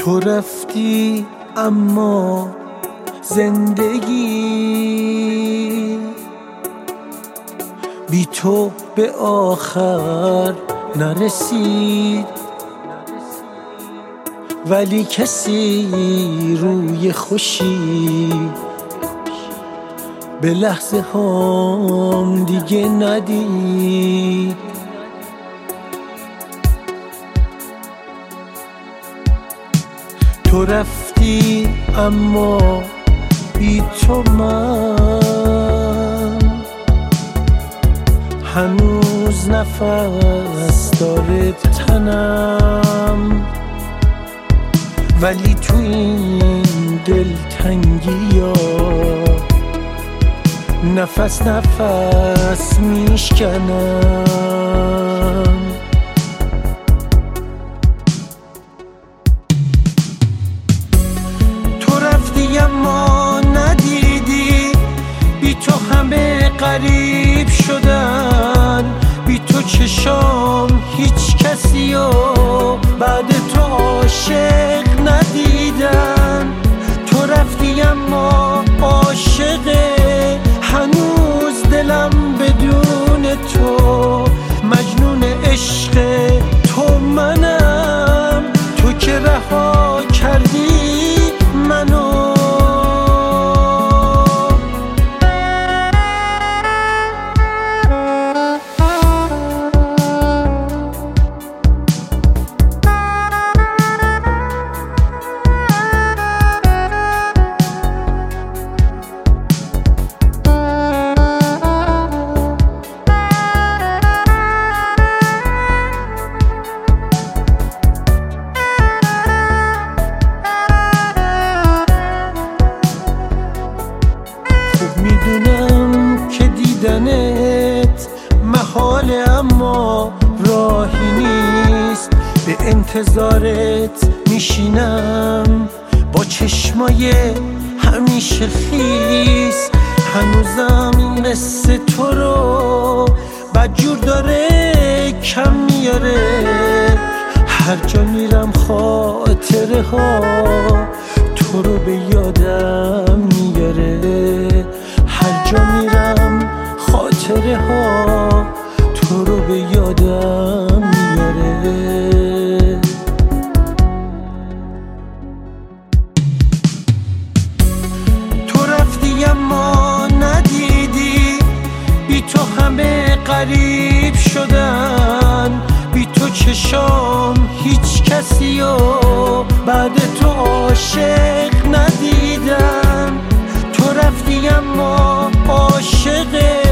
تو رفتی اما زندگی بی تو به آخر نرسید، ولی کسی روی خوشی به لحظه هام دیگه ندید. تو رفتی اما بی تو من هنوز نفس داره تنم، ولی تو این دلتنگی ها نفس نفس میشکنم. تو رفتی اما ندیدی بی تو همه غریب شدن، بی تو چشام هیچ کسی و بعد تو عاشق ندیدن. تو رفتی اما عاشق هنوز دلم بدون تو، مجنون عشق تو منم، تو که رها کردی منو. میدونم که دیدنت محاله اما راهی نیست، به انتظارت میشینم با چشمای همیشه خیس. هنوزم این قصه تو رو بدجور داره کم میاره، هر جا میرم خاطره ها تو رو به یادم میاره، هر جا میرم خاطره ها تو رو به یادم میاره. تو رفتی اما ندیدی بی تو همه غریب شدن، بی تو چشام هیچ کسی و بعد تو عاشق ندیدم. تو رفتی اما عاشق